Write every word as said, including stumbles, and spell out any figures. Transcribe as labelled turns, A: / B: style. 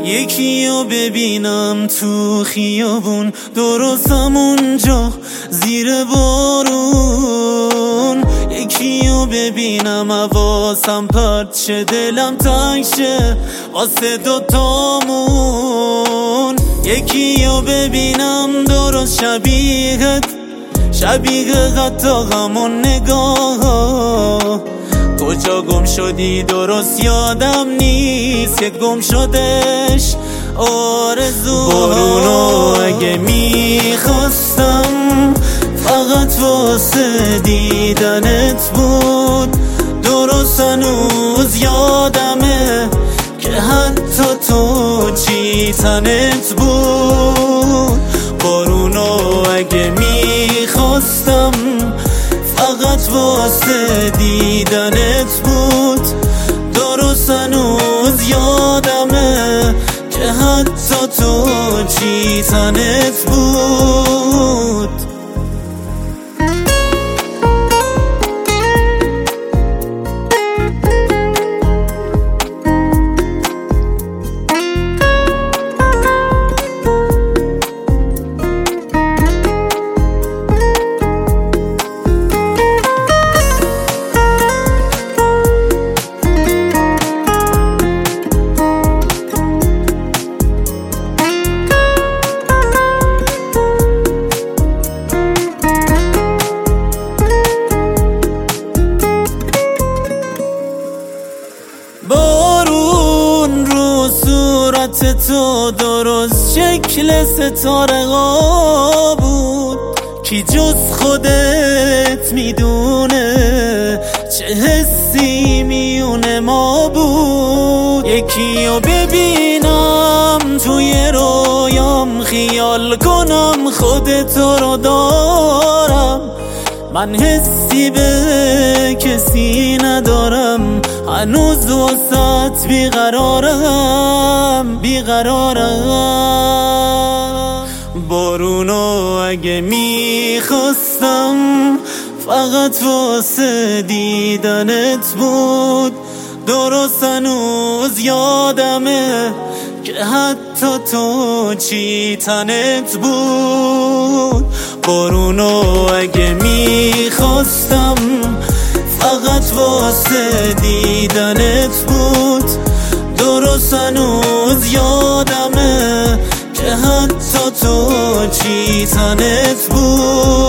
A: یکی رو ببینم تو خیابون، درست همونجا زیر بارون. یکی رو ببینم حواسم پرت شه، دلم تنگ شه واسه دوتامون. یکی رو ببینم درست شبیهت، شبیه حتی همون نگاه. کجا گم شدی درست یادم نیست، یک گم شدش آرزو. بارونو اگه میخواستم فقط واسه دیدنت بود، درست هنوز یادمه که حتی تو چی تنت بود. بارونو اگه میخواستم فقط واسه دیدنت بود، درست هنوز یادمه که حتی تو چی تنت بود. بارون رو صورت تو درست شکل ستاره ها بود، کی جز خودت میدونه چه حسی میونه ما بود. یکی رو ببینم توی رویام، خیال کنم خودتو رو دارم. من حسی به کسی ندارم، هنوز واسط بیقرارم بیقرارم. بارونو اگه میخواستم فقط واسه دیدنت بود، درست هنوز یادمه که حتی تو چی تنت بود. بارونو اگه میخواستم فقط واسه دیدنت بود، درست هنوز یادمه که حتی تو چی تنت بود.